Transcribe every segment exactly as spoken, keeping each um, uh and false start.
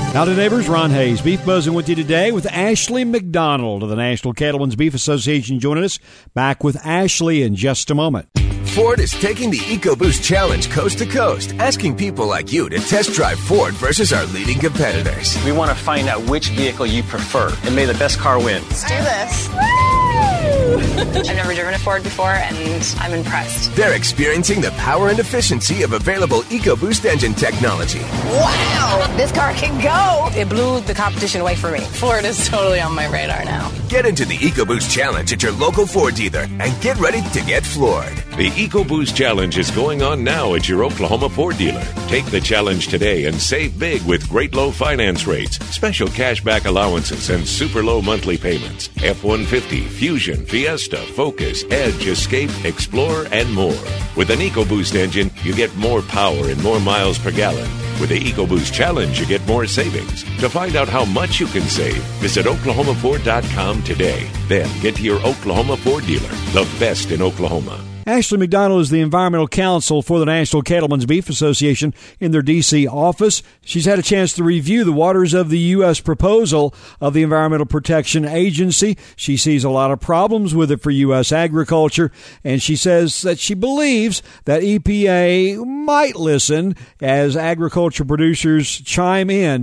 Howdy, neighbors. Ron Hayes, Beef Buzzing with you today with Ashley McDonald of the National Cattlemen's Beef Association joining us. Back with Ashley in just a moment. Ford is taking the EcoBoost Challenge coast to coast, asking people like you to test drive Ford versus our leading competitors. We want to find out which vehicle you prefer, and may the best car win. Let's do this. I've never driven a Ford before, and I'm impressed. They're experiencing the power and efficiency of available EcoBoost engine technology. Wow! This car can go! It blew the competition away for me. Ford is totally on my radar now. Get into the EcoBoost Challenge at your local Ford dealer and get ready to get floored. The EcoBoost Challenge is going on now at your Oklahoma Ford dealer. Take the challenge today and save big with great low finance rates, special cashback allowances, and super low monthly payments. F one fifty, Fusion, Fiesta, Focus, Edge, Escape, Explorer, and more. With an EcoBoost engine, you get more power and more miles per gallon. With the EcoBoost Challenge, you get more savings. To find out how much you can save, visit oklahoma ford dot com today. Then get to your Oklahoma Ford dealer, the best in Oklahoma. Ashley McDonald is the Environmental Counsel for the National Cattlemen's Beef Association in their D C office. She's had a chance to review the waters of the U S proposal of the Environmental Protection Agency. She sees a lot of problems with it for U S agriculture, and she says that she believes that E P A might listen as agriculture producers chime in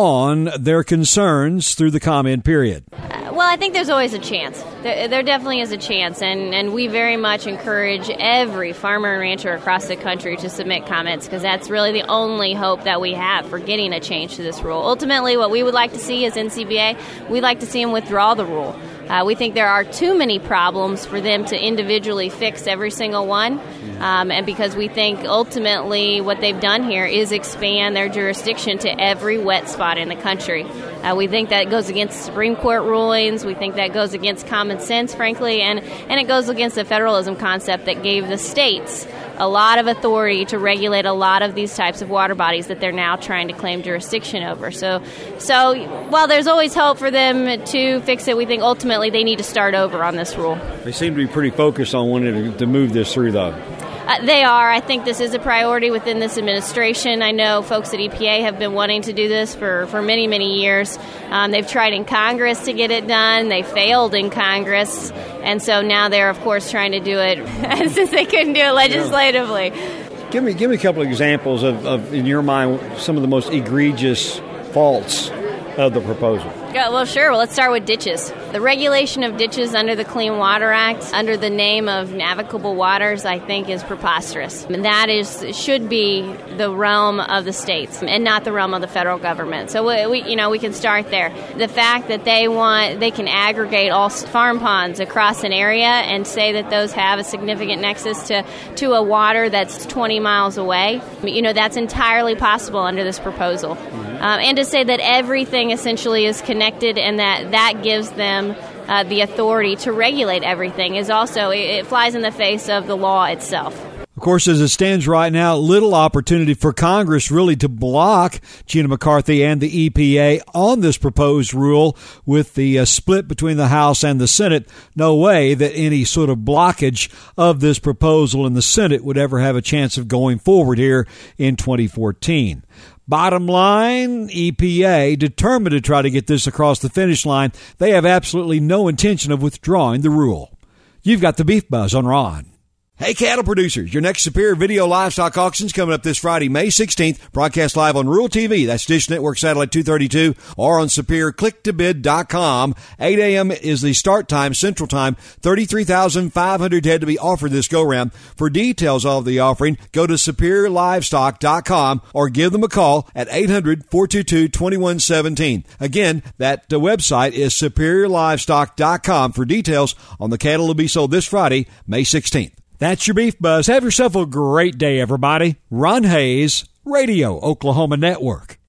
on their concerns through the comment period. Uh, well, I think there's always a chance. There, there definitely is a chance, and, and we very much encourage every farmer and rancher across the country to submit comments, because that's really the only hope that we have for getting a change to this rule. Ultimately, what we would like to see is N C B A, we'd like to see them withdraw the rule. Uh, we think there are too many problems for them to individually fix every single one, um, and because we think ultimately what they've done here is expand their jurisdiction to every wet spot in the country. Uh, we think that goes against Supreme Court rulings. We think that goes against common sense, frankly, and, and it goes against the federalism concept that gave the states a lot of authority to regulate a lot of these types of water bodies that they're now trying to claim jurisdiction over. So, so while there's always hope for them to fix it, we think ultimately they need to start over on this rule. They seem to be pretty focused on wanting to, to move this through, though. Uh, they are. I think this is a priority within this administration. I know folks at E P A have been wanting to do this for, for many, many years. Um, they've tried in Congress to get it done. They failed in Congress. And so now they're, of course, trying to do it since they couldn't do it legislatively. Yeah. Give me give me a couple of examples of, of, in your mind, some of the most egregious faults of the proposal. Yeah, well, sure. Well, let's start with ditches. The regulation of ditches under the Clean Water Act, under the name of navigable waters, I think is preposterous. And that is should be the realm of the states and not the realm of the federal government. So we, we you know, we can start there. The fact that they want, they can aggregate all farm ponds across an area and say that those have a significant nexus to, to a water that's twenty miles away, you know, that's entirely possible under this proposal. Mm-hmm. Um, and to say that everything essentially is connected and that that gives them Uh, the authority to regulate everything is also, it, it flies in the face of the law itself. Of course, as it stands right now, little opportunity for Congress really to block Gina McCarthy and the E P A on this proposed rule with the uh, split between the House and the Senate. No way that any sort of blockage of this proposal in the Senate would ever have a chance of going forward here in twenty fourteen. Bottom line, E P A, determined to try to get this across the finish line, they have absolutely no intention of withdrawing the rule. You've got the Beef Buzz on Ron. Hey, cattle producers, your next Superior Video Livestock Auction's coming up this Friday, May sixteenth, broadcast live on Rural T V. That's Dish Network Satellite two thirty-two or on superior click to bid dot com. eight a.m. is the start time, Central Time. thirty-three thousand five hundred head to be offered this go-round. For details of the offering, go to superior livestock dot com or give them a call at eight hundred, four two two, two one one seven. Again, that uh, website is superior livestock dot com for details on the cattle to be sold this Friday, May sixteenth. That's your Beef Buzz. Have yourself a great day, everybody. Ron Hayes, Radio Oklahoma Network.